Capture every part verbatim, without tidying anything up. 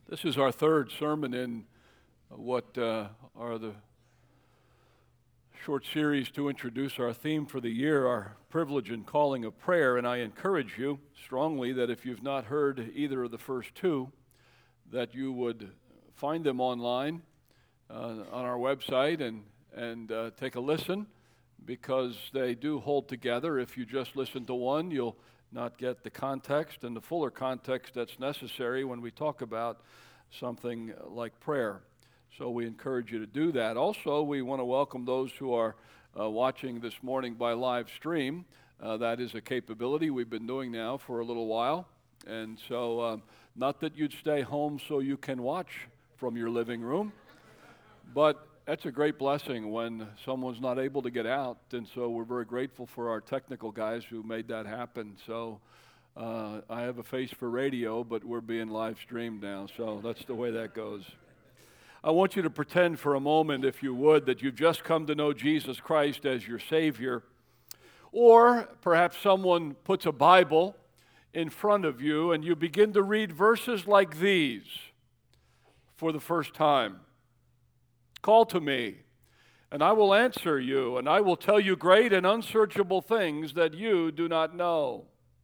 This is our third sermon in what uh, are the short series to introduce our theme for the year, our privilege and calling of prayer. And I encourage you strongly that if you've not heard either of the first two, that you would find them online uh, on our website and, and uh, take a listen, because they do hold together. If you just listen to one, you'll not get the context and the fuller context that's necessary when we talk about something like prayer. So we encourage you to do that. Also, we want to welcome those who are uh, watching this morning by live stream. Uh, that is a capability we've been doing now for a little while. And so, um, not that you'd stay home so you can watch from your living room, but that's a great blessing when someone's not able to get out. And so we're very grateful for our technical guys who made that happen. So uh, I have a face for radio, but we're being live streamed now. So that's the way that goes. I want you to pretend for a moment, if you would, that you've just come to know Jesus Christ as your Savior. Or perhaps someone puts a Bible in front of you and you begin to read verses like these for the first time. Call to me, and I will answer you, and I will tell you great and unsearchable things that you do not know.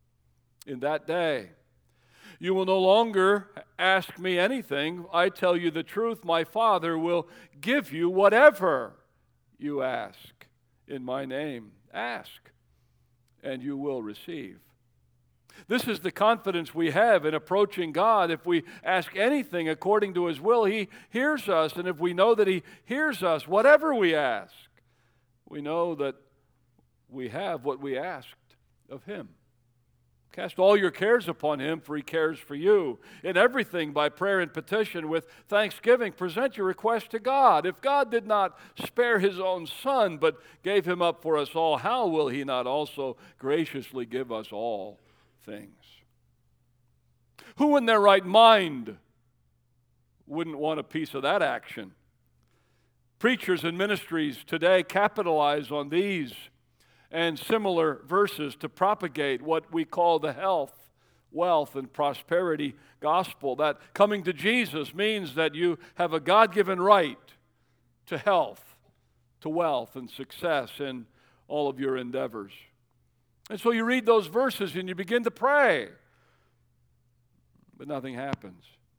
In that day, you will no longer ask me anything. I tell you the truth, my Father will give you whatever you ask in my name. Ask, and you will receive. This is the confidence we have in approaching God. If we ask anything according to His will, He hears us. And if we know that He hears us, whatever we ask, we know that we have what we asked of Him. Cast all your cares upon Him, for He cares for you. In everything, by prayer and petition, with thanksgiving, present your request to God. If God did not spare His own Son, but gave Him up for us all, how will He not also graciously give us all things? Who in their right mind wouldn't want a piece of that action? Preachers and ministries today capitalize on these and similar verses to propagate what we call the health, wealth, and prosperity gospel. That coming to Jesus means that you have a God-given right to health, to wealth, and success in all of your endeavors. And so you read those verses and you begin to pray, but nothing happens.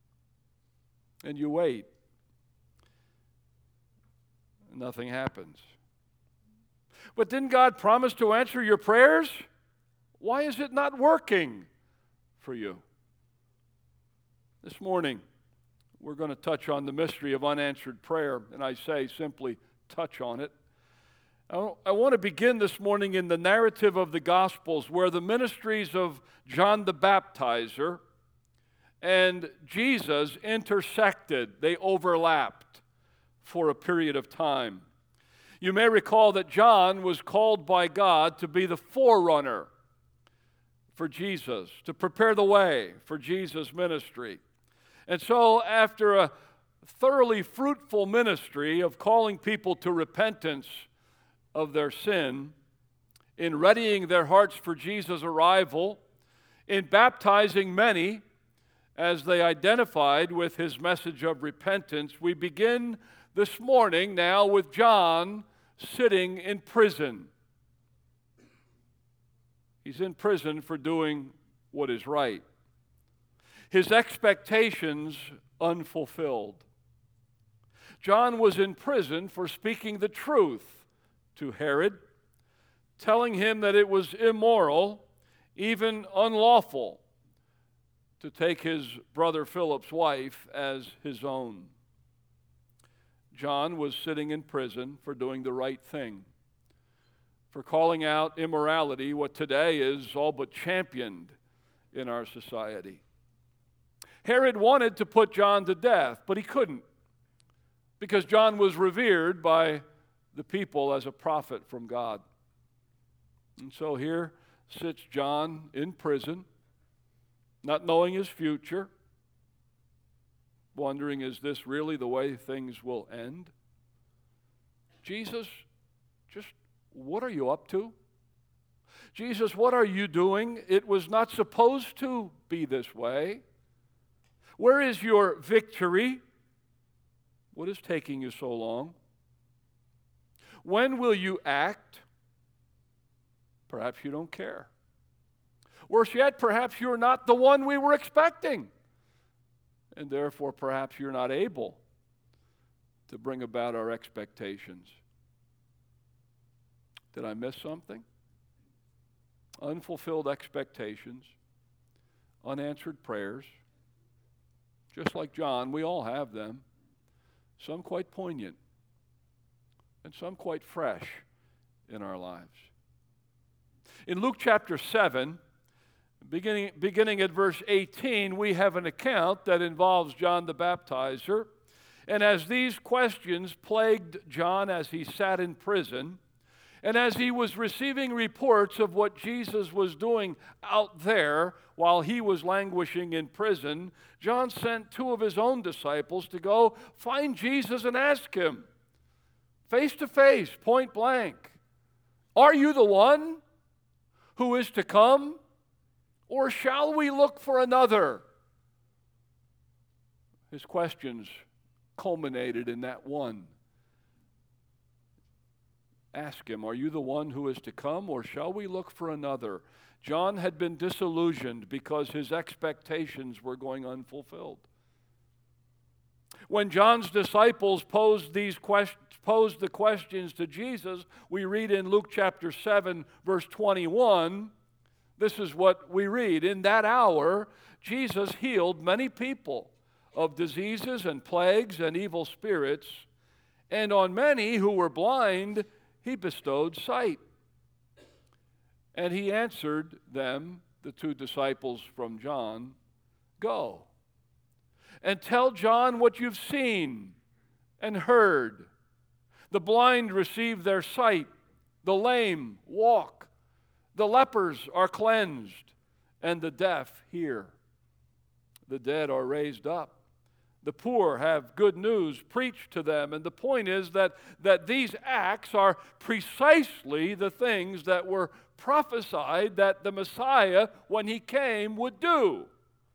And you wait, and nothing happens. But didn't God promise to answer your prayers? Why is it not working for you? This morning, we're going to touch on the mystery of unanswered prayer, and I say simply, touch on it. I want to begin this morning in the narrative of the Gospels, where the ministries of John the Baptizer and Jesus intersected. They overlapped for a period of time. You may recall that John was called by God to be the forerunner for Jesus, to prepare the way for Jesus' ministry. And so after a thoroughly fruitful ministry of calling people to repentance of their sin, in readying their hearts for Jesus' arrival, in baptizing many as they identified with His message of repentance, we begin this morning now with John sitting in prison. He's in prison for doing what is right. His expectations unfulfilled. John was in prison for speaking the truth to Herod, telling him that it was immoral, even unlawful, to take his brother Philip's wife as his own. John was sitting in prison for doing the right thing, for calling out immorality, what today is all but championed in our society. Herod wanted to put John to death, but he couldn't, because John was revered by the people as a prophet from God. And so here sits John in prison, not knowing his future, wondering, is this really the way things will end? Jesus, just what are you up to? Jesus, what are you doing? It was not supposed to be this way. Where is your victory? What is taking you so long? When will you act? Perhaps you don't care. Worse yet, perhaps you're not the one we were expecting. And therefore, perhaps you're not able to bring about our expectations. Did I miss something? Unfulfilled expectations, unanswered prayers. Just like John, we all have them. Some quite poignant, and some quite fresh in our lives. In Luke chapter seven, beginning, beginning at verse eighteen, we have an account that involves John the Baptizer. And as these questions plagued John as he sat in prison, and as he was receiving reports of what Jesus was doing out there while he was languishing in prison, John sent two of his own disciples to go find Jesus and ask him, face to face, point blank, are you the one who is to come, or shall we look for another? His questions culminated in that one. Ask him, are you the one who is to come, or shall we look for another? John had been disillusioned because his expectations were going unfulfilled. When John's disciples posed these questions, posed the questions to Jesus, we read in Luke chapter seven, verse twenty-one, this is what we read. In that hour, Jesus healed many people of diseases and plagues and evil spirits, and on many who were blind, he bestowed sight. And he answered them, the two disciples from John, go and tell John what you've seen and heard. The blind receive their sight, the lame walk, the lepers are cleansed, and the deaf hear. The dead are raised up. The poor have good news preached to them. And the point is that, that these acts are precisely the things that were prophesied that the Messiah, when he came, would do.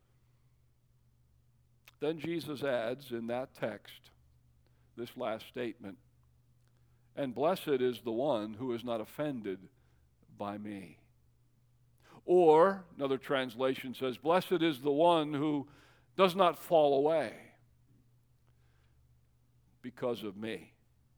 Then Jesus adds in that text this last statement, and blessed is the one who is not offended by me. Or, another translation says, blessed is the one who does not fall away because of me.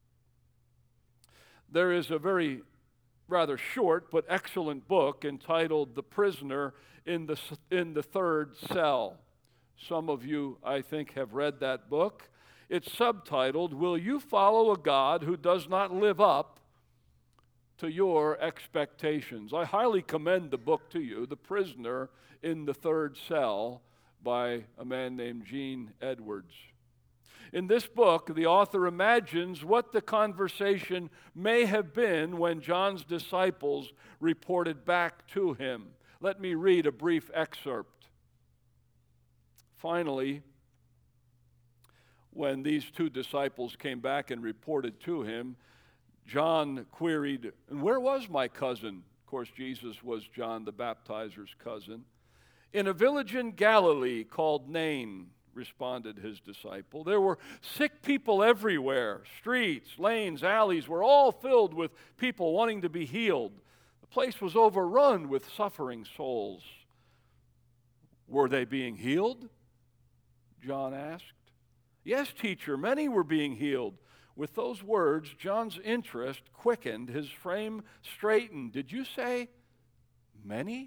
There is a very rather short but excellent book entitled The Prisoner in the, in the Third Cell. Some of you, I think, have read that book. It's subtitled, Will You Follow a God Who Does Not Live Up to Your Expectations? I highly commend the book to you, The Prisoner in the Third Cell, by a man named Gene Edwards. In this book, the author imagines what the conversation may have been when John's disciples reported back to him. Let me read a brief excerpt. Finally, when these two disciples came back and reported to him, John queried, and where was my cousin? Of course, Jesus was John the Baptizer's cousin. In a village in Galilee called Nain, responded his disciple. There were sick people everywhere. Streets, lanes, alleys were all filled with people wanting to be healed. The place was overrun with suffering souls. Were they being healed? John asked. Yes, teacher, many were being healed. With those words, John's interest quickened, his frame straightened. Did you say many?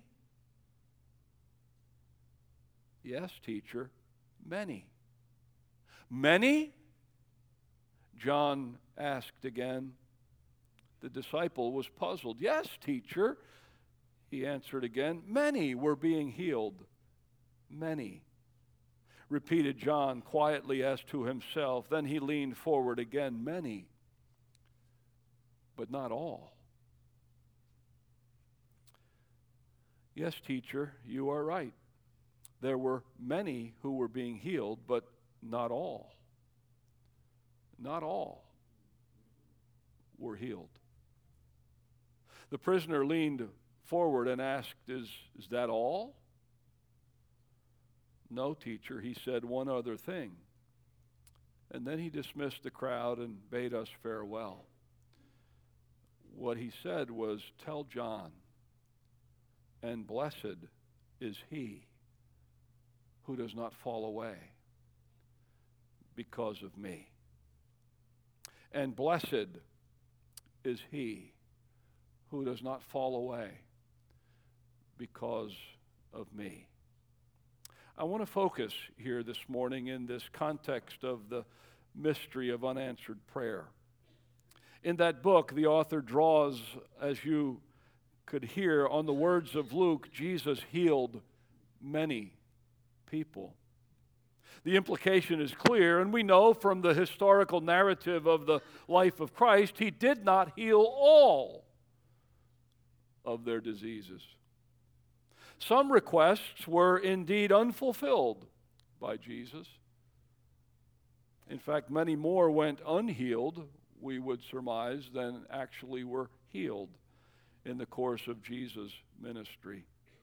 Yes, teacher, many. Many? John asked again. The disciple was puzzled. Yes, teacher, he answered again. Many were being healed. Many. Repeated John quietly as to himself. Then he leaned forward again. Many, but not all. Yes, teacher, you are right. There were many who were being healed, but not all. Not all were healed. The prisoner leaned forward and asked, Is, is that all? No, teacher, he said one other thing. And then he dismissed the crowd and bade us farewell. What he said was, tell John, and blessed is he who does not fall away because of me. And blessed is he who does not fall away because of me. I want to focus here this morning in this context of the mystery of unanswered prayer. In that book, the author draws, as you could hear, on the words of Luke, Jesus healed many people. The implication is clear, and we know from the historical narrative of the life of Christ, he did not heal all of their diseases. Some requests were indeed unfulfilled by Jesus. In fact, many more went unhealed, we would surmise, than actually were healed in the course of Jesus' ministry.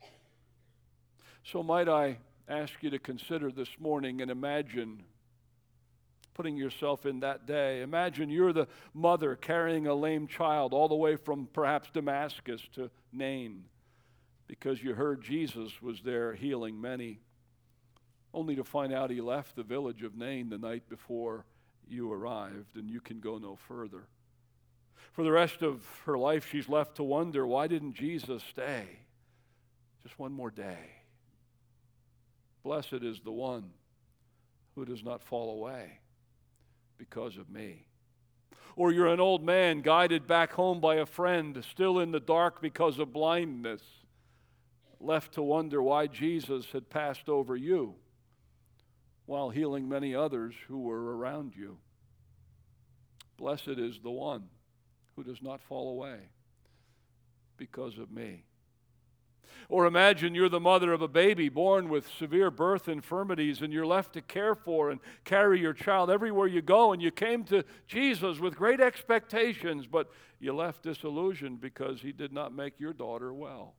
So might I ask you to consider this morning and imagine putting yourself in that day. Imagine you're the mother carrying a lame child all the way from perhaps Damascus to Nain because you heard Jesus was there healing many, only to find out he left the village of Nain the night before you arrived, and you can go no further. For the rest of her life, she's left to wonder, why didn't Jesus stay just one more day? Blessed is the one who does not fall away because of me. Or you're an old man guided back home by a friend, still in the dark because of blindness, left to wonder why Jesus had passed over you while healing many others who were around you. Blessed is the one who does not fall away because of me. Or imagine you're the mother of a baby born with severe birth infirmities, and you're left to care for and carry your child everywhere you go, and you came to Jesus with great expectations, but you left disillusioned because he did not make your daughter well.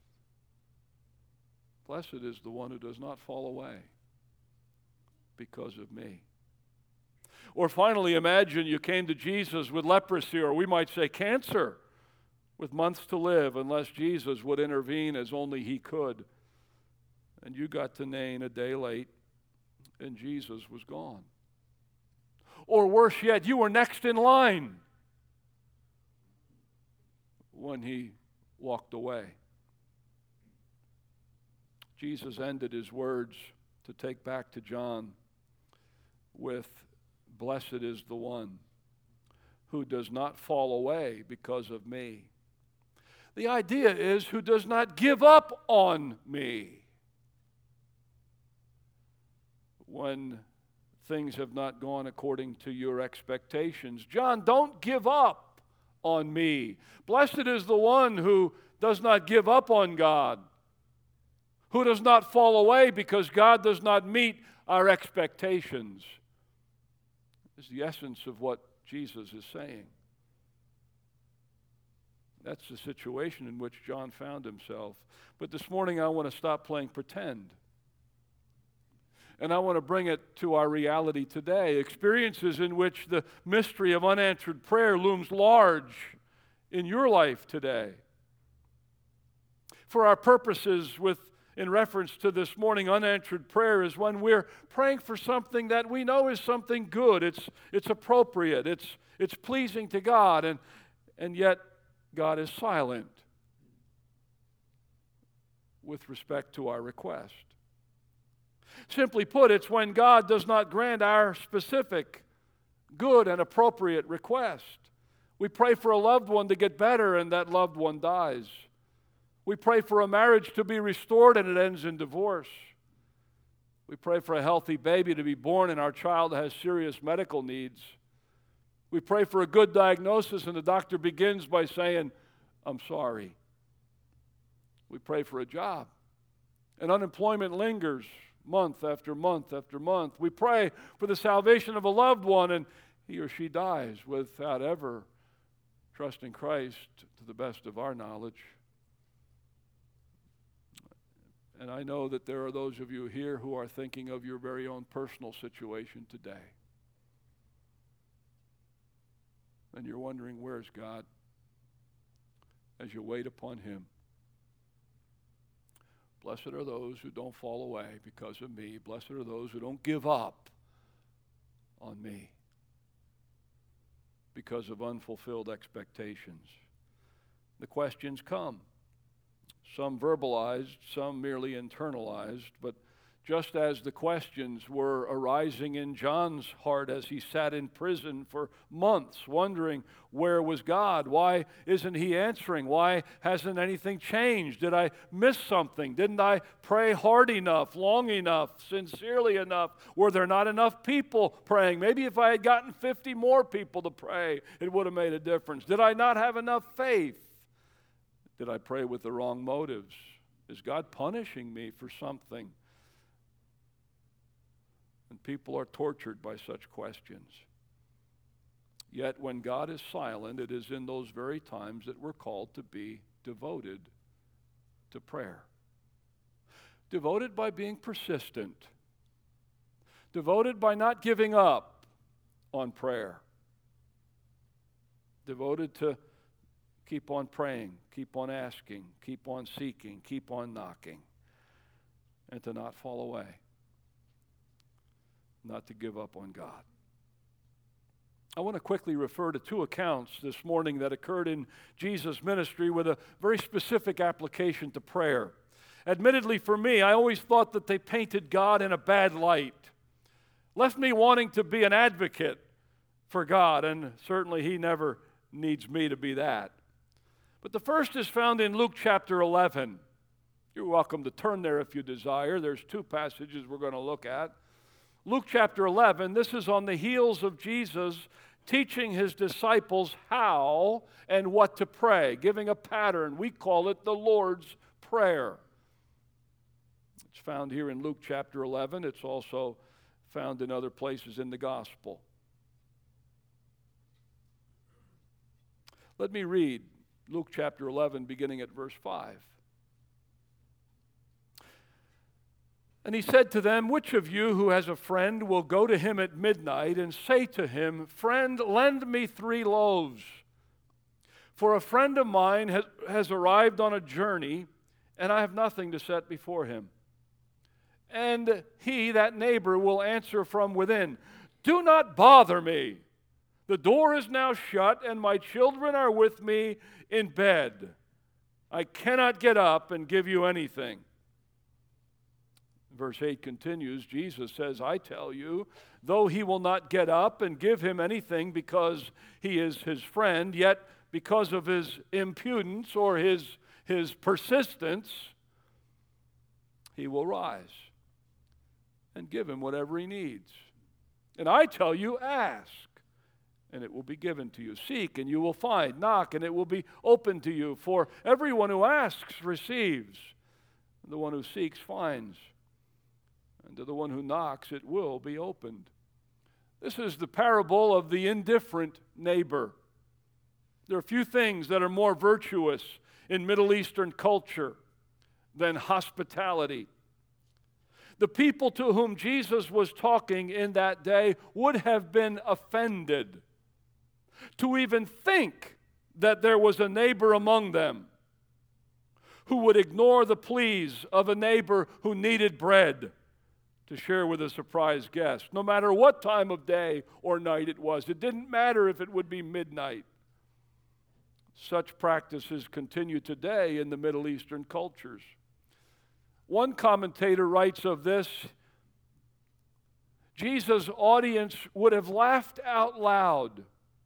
Blessed is the one who does not fall away because of me. Or finally, imagine you came to Jesus with leprosy, or we might say cancer, with months to live unless Jesus would intervene as only he could. And you got to Nain a day late, and Jesus was gone. Or worse yet, you were next in line when he walked away. Jesus ended his words to take back to John with, blessed is the one who does not fall away because of me. The idea is who does not give up on me when things have not gone according to your expectations. John, don't give up on me. Blessed is the one who does not give up on God, who does not fall away because God does not meet our expectations. This is the essence of what Jesus is saying. That's the situation in which John found himself. But this morning I want to stop playing pretend. And I want to bring it to our reality today. Experiences in which the mystery of unanswered prayer looms large in your life today. For our purposes, with in reference to this morning, unanswered prayer is when we're praying for something that we know is something good. It's, it's appropriate. It's, it's pleasing to God. And, and yet God is silent with respect to our request. Simply put, it's when God does not grant our specific, good, and appropriate request. We pray for a loved one to get better, and that loved one dies. We pray for a marriage to be restored, and it ends in divorce. We pray for a healthy baby to be born, and our child has serious medical needs. We pray for a good diagnosis, and the doctor begins by saying, I'm sorry. We pray for a job, and unemployment lingers month after month after month. We pray for the salvation of a loved one, and he or she dies without ever trusting Christ to the best of our knowledge. And I know that there are those of you here who are thinking of your very own personal situation today. And you're wondering, where's God? As you wait upon Him. Blessed are those who don't fall away because of me. Blessed are those who don't give up on me because of unfulfilled expectations. The questions come. Some verbalized, some merely internalized, but just as the questions were arising in John's heart as he sat in prison for months, wondering, where was God? Why isn't He answering? Why hasn't anything changed? Did I miss something? Didn't I pray hard enough, long enough, sincerely enough? Were there not enough people praying? Maybe if I had gotten fifty more people to pray, it would have made a difference. Did I not have enough faith? Did I pray with the wrong motives? Is God punishing me for something? And people are tortured by such questions. Yet when God is silent, it is in those very times that we're called to be devoted to prayer. Devoted by being persistent. Devoted by not giving up on prayer. Devoted to keep on praying, keep on asking, keep on seeking, keep on knocking, and to not fall away. Not to give up on God. I want to quickly refer to two accounts this morning that occurred in Jesus' ministry with a very specific application to prayer. Admittedly, for me, I always thought that they painted God in a bad light, left me wanting to be an advocate for God, and certainly He never needs me to be that. But the first is found in Luke chapter eleven. You're welcome to turn there if you desire. There's two passages we're going to look at. Luke chapter eleven, this is on the heels of Jesus teaching His disciples how and what to pray, giving a pattern. We call it the Lord's Prayer. It's found here in Luke chapter eleven. It's also found in other places in the gospel. Let me read Luke chapter eleven, beginning at verse five. And He said to them, which of you who has a friend will go to him at midnight and say to him, friend, lend me three loaves? For a friend of mine has, has arrived on a journey, and I have nothing to set before him. And he, that neighbor, will answer from within, do not bother me. The door is now shut, and my children are with me in bed. I cannot get up and give you anything. Verse eight continues, Jesus says, I tell you, though he will not get up and give him anything because he is his friend, yet because of his impudence or his, his persistence, he will rise and give him whatever he needs. And I tell you, ask, and it will be given to you. Seek, and you will find. Knock, and it will be opened to you. For everyone who asks receives, and the one who seeks finds. And to the one who knocks, it will be opened. This is the parable of the indifferent neighbor. There are few things that are more virtuous in Middle Eastern culture than hospitality. The people to whom Jesus was talking in that day would have been offended to even think that there was a neighbor among them who would ignore the pleas of a neighbor who needed bread to share with a surprise guest, no matter what time of day or night it was. It didn't matter if it would be midnight. Such practices continue today in the Middle Eastern cultures. One commentator writes of this, Jesus' audience would have laughed out loud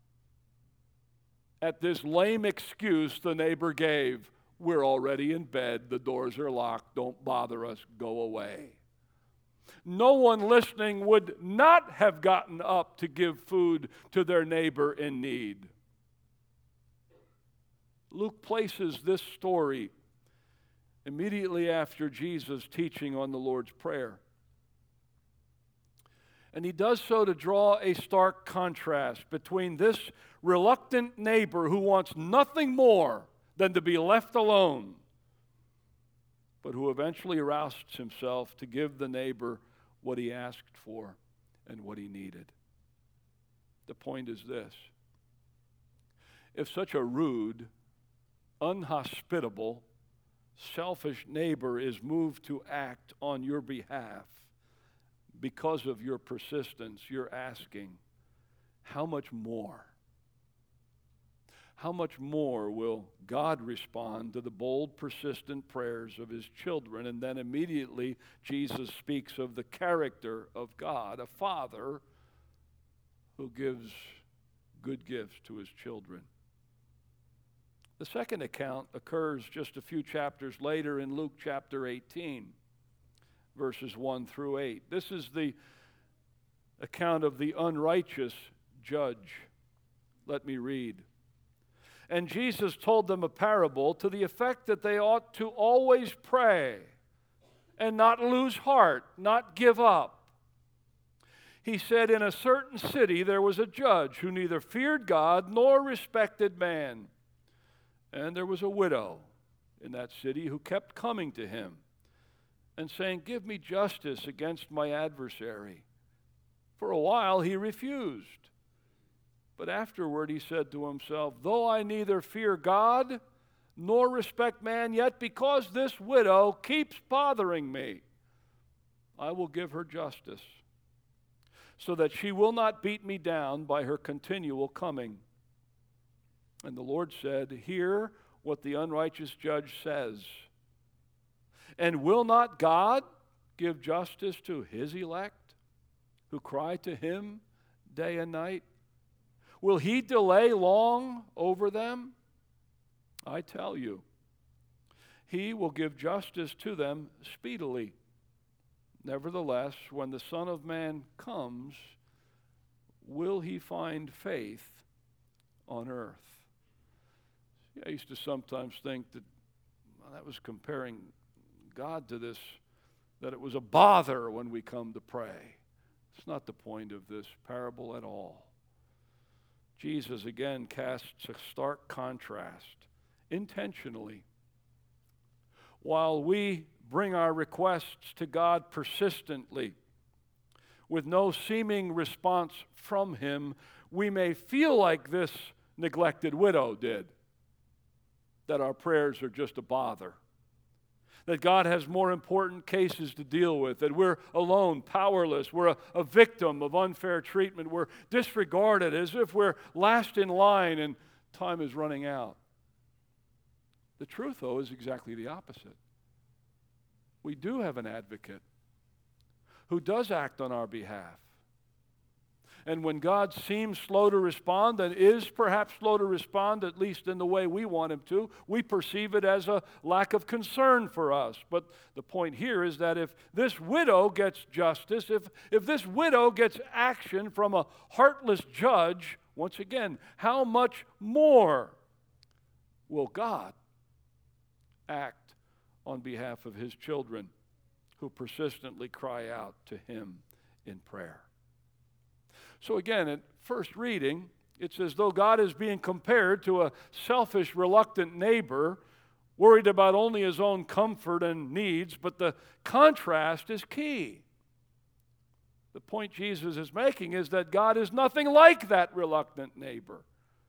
at this lame excuse the neighbor gave. We're already in bed, the doors are locked, don't bother us, go away. No one listening would not have gotten up to give food to their neighbor in need. Luke places this story immediately after Jesus' teaching on the Lord's Prayer. And he does so to draw a stark contrast between this reluctant neighbor who wants nothing more than to be left alone, but who eventually rousts himself to give the neighbor what he asked for and what he needed. The point is this: if such a rude, unhospitable, selfish neighbor is moved to act on your behalf because of your persistence, your asking, how much more? How much more will God respond to the bold, persistent prayers of his children? And then immediately Jesus speaks of the character of God, a father who gives good gifts to his children. The second account occurs just a few chapters later in Luke chapter eighteen, verses one through eight. This is the account of the unrighteous judge. Let me read. And Jesus told them a parable to the effect that they ought to always pray and not lose heart, not give up. He said, in a certain city there was a judge who neither feared God nor respected man. And there was a widow in that city who kept coming to him and saying, give me justice against my adversary. For a while he refused. But afterward he said to himself, though I neither fear God nor respect man, yet because this widow keeps bothering me, I will give her justice, so that she will not beat me down by her continual coming. And the Lord said, hear what the unrighteous judge says. And will not God give justice to his elect, who cry to him day and night? Will he delay long over them? I tell you, he will give justice to them speedily. Nevertheless, when the Son of Man comes, will he find faith on earth? I used to sometimes think that well, that was comparing God to this, that it was a bother when we come to pray. It's not the point of this parable at all. Jesus again casts a stark contrast, intentionally. While we bring our requests to God persistently, with no seeming response from him, we may feel like this neglected widow did, that our prayers are just a bother, that God has more important cases to deal with, that we're alone, powerless, we're a, a victim of unfair treatment, we're disregarded as if we're last in line and time is running out. The truth, though, is exactly the opposite. We do have an advocate who does act on our behalf. And when God seems slow to respond, and is perhaps slow to respond, at least in the way we want him to, we perceive it as a lack of concern for us. But the point here is that if this widow gets justice, if, if this widow gets action from a heartless judge, once again, how much more will God act on behalf of his children who persistently cry out to him in prayer? So again, at first reading, it's as though God is being compared to a selfish, reluctant neighbor, worried about only his own comfort and needs, but the contrast is key. The point Jesus is making is that God is nothing like that reluctant neighbor.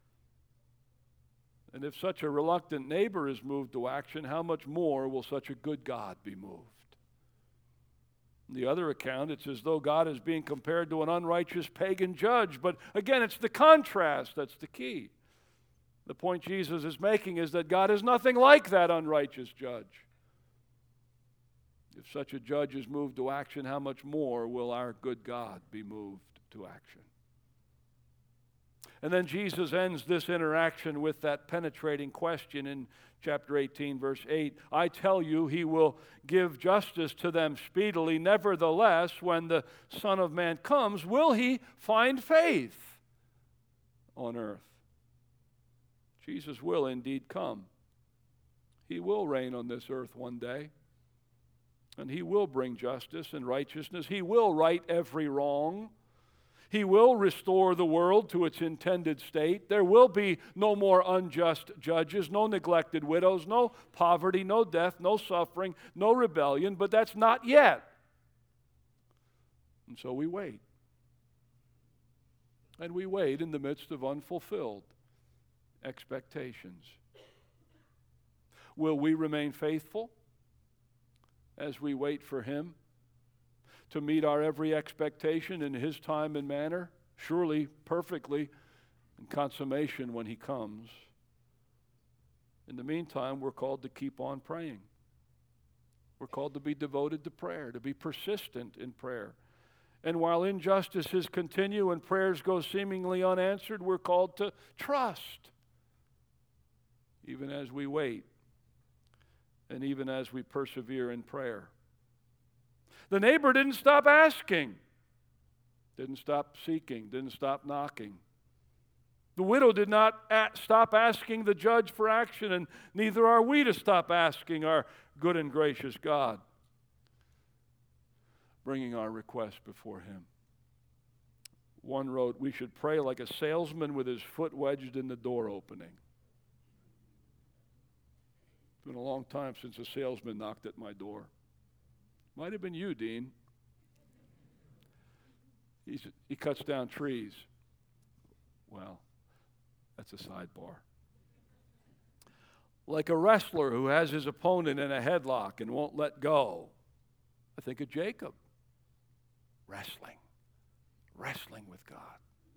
And if such a reluctant neighbor is moved to action, how much more will such a good God be moved? In the other account, it's as though God is being compared to an unrighteous pagan judge. But again, it's the contrast that's the key. The point Jesus is making is that God is nothing like that unrighteous judge. If such a judge is moved to action, how much more will our good God be moved to action? And then Jesus ends this interaction with that penetrating question in chapter eighteen, verse eight. I tell you, he will give justice to them speedily. Nevertheless, when the Son of Man comes, will he find faith on earth? Jesus will indeed come. He will reign on this earth one day. And he will bring justice and righteousness. He will right every wrong. He will restore the world to its intended state. There will be no more unjust judges, no neglected widows, no poverty, no death, no suffering, no rebellion, but that's not yet. And so we wait. And we wait in the midst of unfulfilled expectations. Will we remain faithful as we wait for Him to meet our every expectation in His time and manner, surely perfectly in consummation when He comes? In the meantime, we're called to keep on praying. We're called to be devoted to prayer, to be persistent in prayer. And while injustices continue and prayers go seemingly unanswered, we're called to trust, even as we wait and even as we persevere in prayer. The neighbor didn't stop asking, didn't stop seeking, didn't stop knocking. The widow did not a- stop asking the judge for action, and neither are we to stop asking our good and gracious God, bringing our request before Him. One wrote, we should pray like a salesman with his foot wedged in the door opening. It's been a long time since a salesman knocked at my door. Might have been you, Dean. He's, he cuts down trees. Well, that's a sidebar. Like a wrestler who has his opponent in a headlock and won't let go. I think of Jacob. Wrestling. Wrestling with God.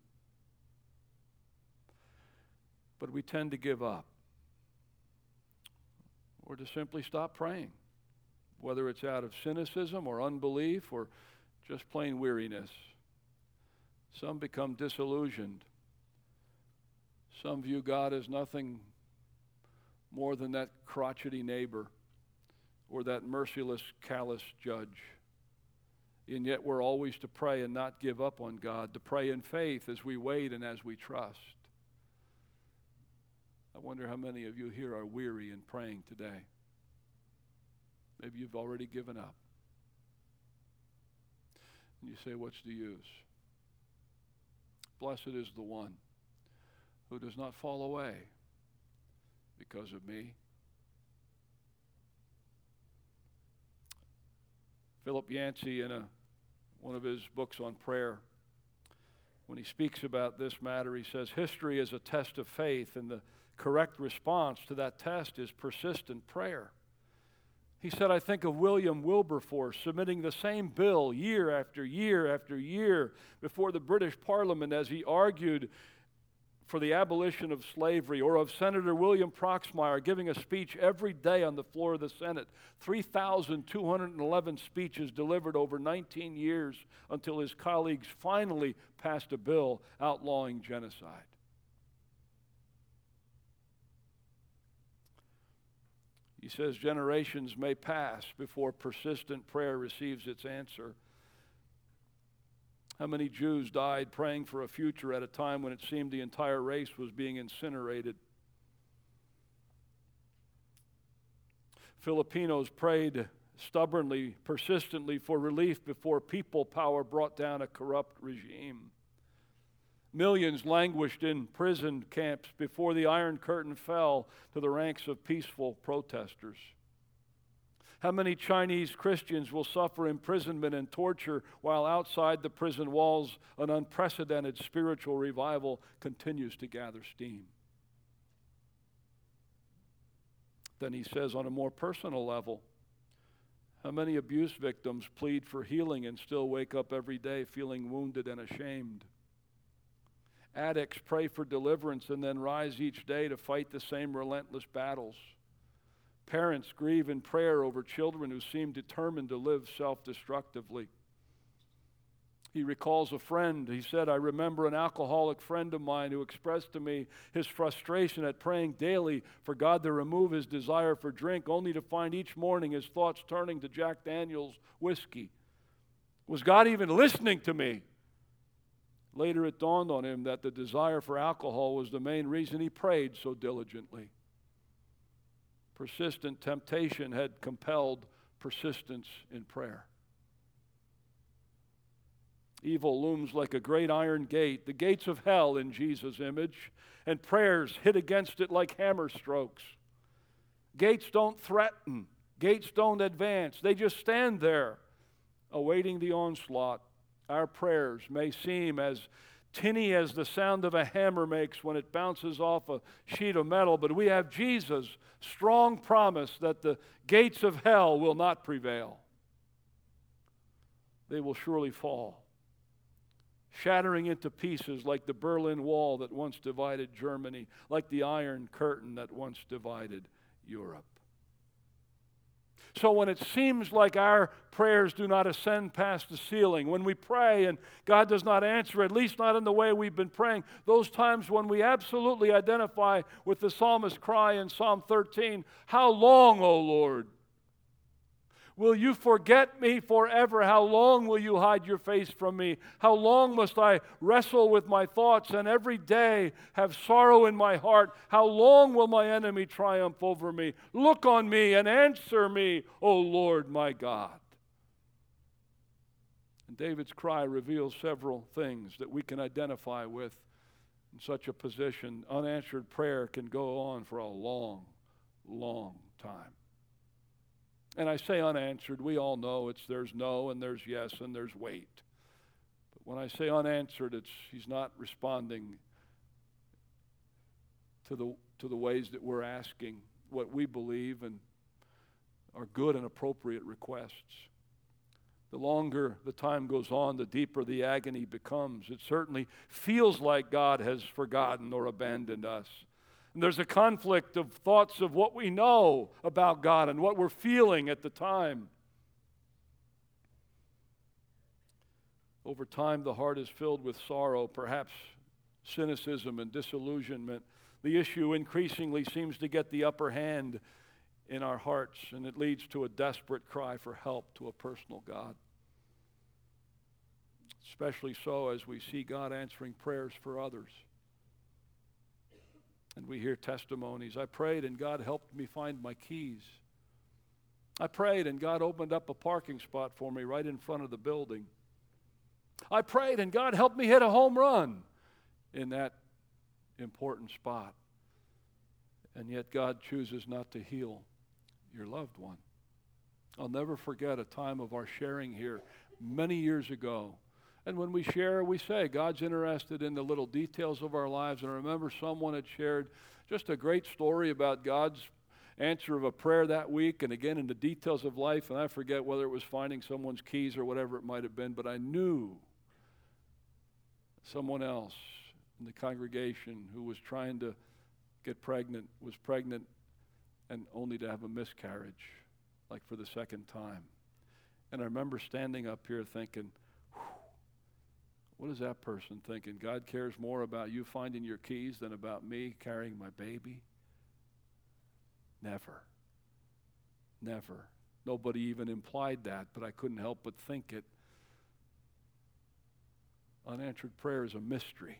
But we tend to give up. Or to simply stop praying. Whether it's out of cynicism or unbelief or just plain weariness. Some become disillusioned. Some view God as nothing more than that crotchety neighbor or that merciless, callous judge. And yet we're always to pray and not give up on God, to pray in faith as we wait and as we trust. I wonder how many of you here are weary in praying today. Maybe you've already given up. And you say, what's the use? Blessed is the one who does not fall away because of me. Philip Yancey, in a, one of his books on prayer, when he speaks about this matter, he says, history is a test of faith, and the correct response to that test is persistent prayer. He said, I think of William Wilberforce submitting the same bill year after year after year before the British Parliament as he argued for the abolition of slavery, or of Senator William Proxmire giving a speech every day on the floor of the Senate. three thousand two hundred eleven speeches delivered over nineteen years until his colleagues finally passed a bill outlawing genocide. He says generations may pass before persistent prayer receives its answer. How many Jews died praying for a future at a time when it seemed the entire race was being incinerated? Filipinos prayed stubbornly, persistently for relief before people power brought down a corrupt regime. Millions languished in prison camps before the Iron Curtain fell to the ranks of peaceful protesters. How many Chinese Christians will suffer imprisonment and torture while outside the prison walls an unprecedented spiritual revival continues to gather steam? Then he says on a more personal level, how many abuse victims plead for healing and still wake up every day feeling wounded and ashamed? Addicts pray for deliverance and then rise each day to fight the same relentless battles. Parents grieve in prayer over children who seem determined to live self-destructively. He recalls a friend. He said, I remember an alcoholic friend of mine who expressed to me his frustration at praying daily for God to remove his desire for drink, only to find each morning his thoughts turning to Jack Daniel's whiskey. Was God even listening to me? Later it dawned on him that the desire for alcohol was the main reason he prayed so diligently. Persistent temptation had compelled persistence in prayer. Evil looms like a great iron gate, the gates of hell in Jesus' image, and prayers hit against it like hammer strokes. Gates don't threaten. Gates don't advance. They just stand there, awaiting the onslaught. Our prayers may seem as tinny as the sound of a hammer makes when it bounces off a sheet of metal, but we have Jesus' strong promise that the gates of hell will not prevail. They will surely fall, shattering into pieces like the Berlin Wall that once divided Germany, like the Iron Curtain that once divided Europe. So when it seems like our prayers do not ascend past the ceiling, when we pray and God does not answer, at least not in the way we've been praying, those times when we absolutely identify with the psalmist's cry in Psalm thirteen, "How long, O Lord? Will you forget me forever? How long will you hide your face from me? How long must I wrestle with my thoughts and every day have sorrow in my heart? How long will my enemy triumph over me? Look on me and answer me, O Lord my God." And David's cry reveals several things that we can identify with in such a position. Unanswered prayer can go on for a long, long time. And I say unanswered, we all know it's there's no and there's yes and there's wait. But when I say unanswered, it's he's not responding to the to the ways that we're asking what we believe and are good and appropriate requests. The longer the time goes on, the deeper the agony becomes. It certainly feels like God has forgotten or abandoned us. And there's a conflict of thoughts of what we know about God and what we're feeling at the time. Over time, the heart is filled with sorrow, perhaps cynicism and disillusionment. The issue increasingly seems to get the upper hand in our hearts, and it leads to a desperate cry for help to a personal God. Especially so as we see God answering prayers for others. And we hear testimonies. I prayed and God helped me find my keys. I prayed and God opened up a parking spot for me right in front of the building. I prayed and God helped me hit a home run in that important spot. And yet God chooses not to heal your loved one. I'll never forget a time of our sharing here many years ago. And when we share, we say, God's interested in the little details of our lives. And I remember someone had shared just a great story about God's answer of a prayer that week, and again in the details of life. And I forget whether it was finding someone's keys or whatever it might have been, but I knew someone else in the congregation who was trying to get pregnant, was pregnant, and only to have a miscarriage, like for the second time. And I remember standing up here thinking, what is that person thinking? God cares more about you finding your keys than about me carrying my baby? Never. Never. Nobody even implied that, but I couldn't help but think it. Unanswered prayer is a mystery.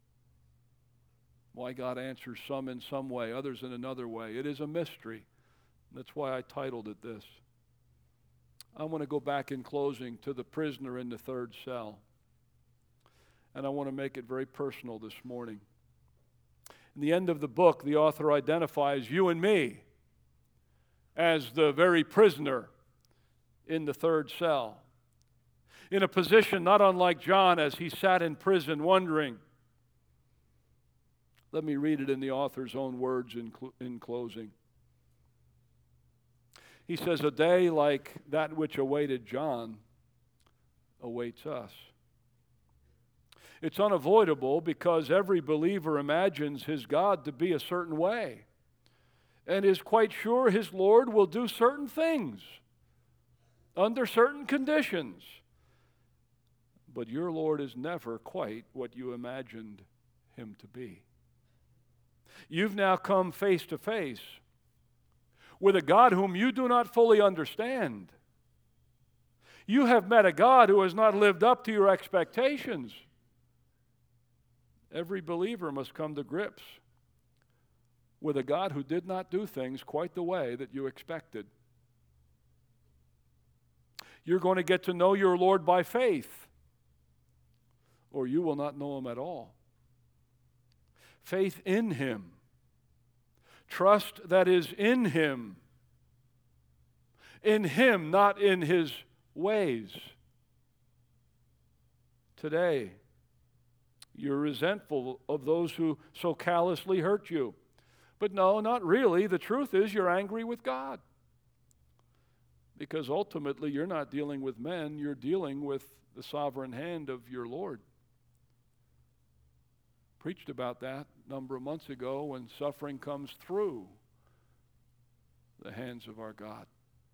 Why God answers some in some way, others in another way. It is a mystery. That's why I titled it this. I want to go back in closing to the prisoner in the third cell. And I want to make it very personal this morning. In the end of the book, the author identifies you and me as the very prisoner in the third cell, in a position not unlike John as he sat in prison wondering. Let me read it in the author's own words in, cl- in closing. He says, a day like that which awaited John awaits us. It's unavoidable because every believer imagines his God to be a certain way and is quite sure his Lord will do certain things under certain conditions. But your Lord is never quite what you imagined him to be. You've now come face to face with a God whom you do not fully understand. You have met a God who has not lived up to your expectations. Every believer must come to grips with a God who did not do things quite the way that you expected. You're going to get to know your Lord by faith or you will not know him at all. Faith in him. Trust that is in him. In him, not in his ways. Today, you're resentful of those who so callously hurt you. But no, not really. The truth is you're angry with God. Because ultimately you're not dealing with men, you're dealing with the sovereign hand of your Lord. Preached about that a number of months ago when suffering comes through the hands of our God.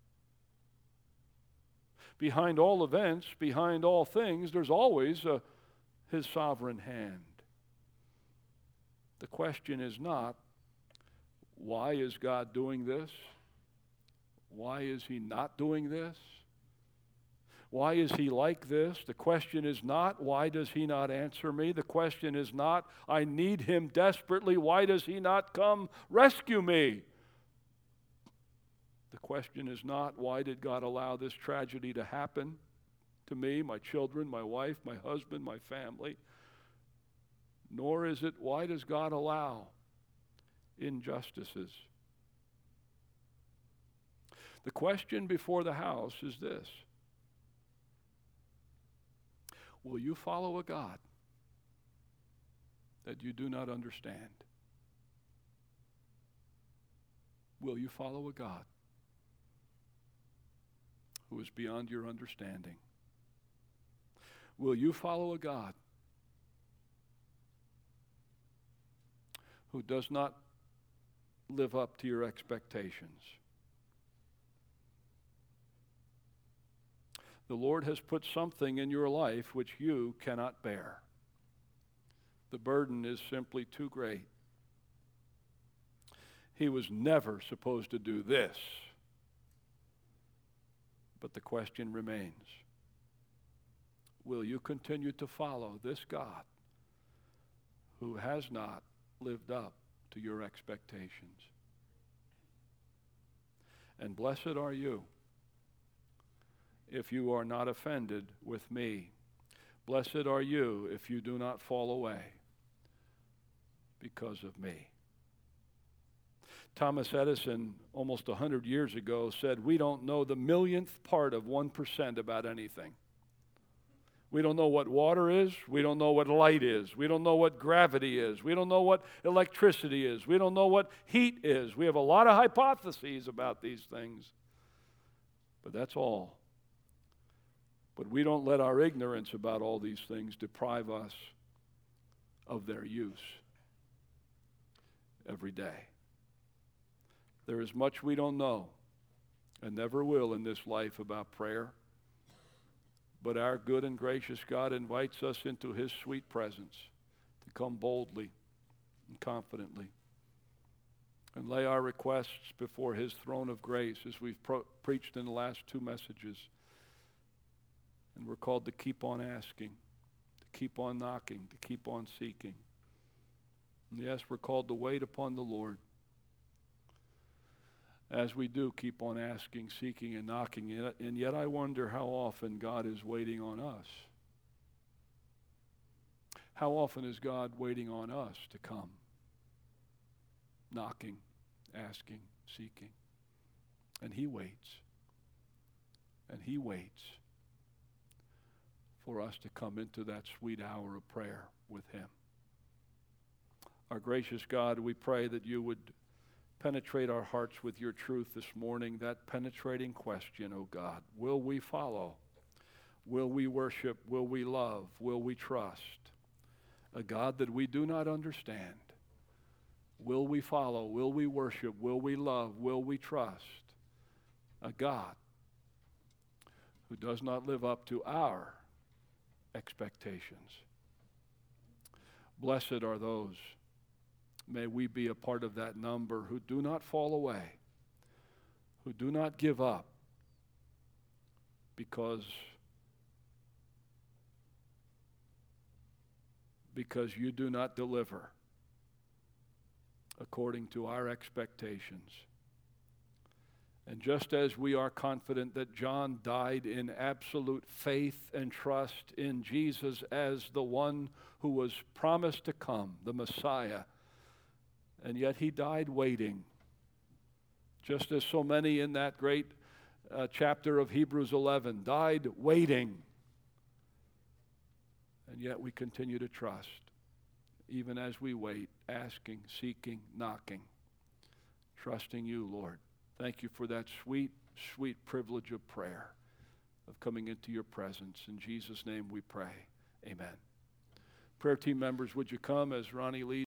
Behind all events, behind all things, there's always a, his sovereign hand. The question is not, why is God doing this? Why is he not doing this? Why is he like this? The question is not, why does he not answer me? The question is not, I need him desperately. Why does he not come rescue me? The question is not, why did God allow this tragedy to happen to me, my children, my wife, my husband, my family? Nor is it, why does God allow injustices? The question before the house is this: will you follow a God that you do not understand? Will you follow a God who is beyond your understanding? Will you follow a God who does not live up to your expectations? The Lord has put something in your life which you cannot bear. The burden is simply too great. He was never supposed to do this. But the question remains, will you continue to follow this God who has not lived up to your expectations? And blessed are you if you are not offended with me. Blessed are you if you do not fall away because of me. Thomas Edison, almost a hundred years ago, said, we don't know the millionth part of one percent about anything. We don't know what water is. We don't know what light is. We don't know what gravity is. We don't know what electricity is. We don't know what heat is. We have a lot of hypotheses about these things. But that's all. But we don't let our ignorance about all these things deprive us of their use every day. There is much we don't know and never will in this life about prayer. But our good and gracious God invites us into his sweet presence to come boldly and confidently and lay our requests before his throne of grace, as we've pro- preached in the last two messages. And we're called to keep on asking, to keep on knocking, to keep on seeking. And yes, we're called to wait upon the Lord. As we do keep on asking, seeking, and knocking, and yet I wonder how often God is waiting on us. How often is God waiting on us to come? Knocking, asking, seeking. And he waits. And he waits for us to come into that sweet hour of prayer with him. Our gracious God, we pray that you would penetrate our hearts with your truth this morning, that penetrating question, oh God. Will we follow? Will we worship? Will we love? Will we trust a God that we do not understand? Will we follow? Will we worship? Will we love? Will we trust a God who does not live up to our expectations? Blessed are those, may we be a part of that number, who do not fall away, who do not give up because, because you do not deliver according to our expectations. And just as we are confident that John died in absolute faith and trust in Jesus as the one who was promised to come, the Messiah, and yet he died waiting, just as so many in that great uh, chapter of Hebrews eleven died waiting, and yet we continue to trust, even as we wait, asking, seeking, knocking, trusting you, Lord. Thank you for that sweet, sweet privilege of prayer, of coming into your presence. In Jesus' name we pray. Amen. Prayer team members, would you come as Ronnie leads?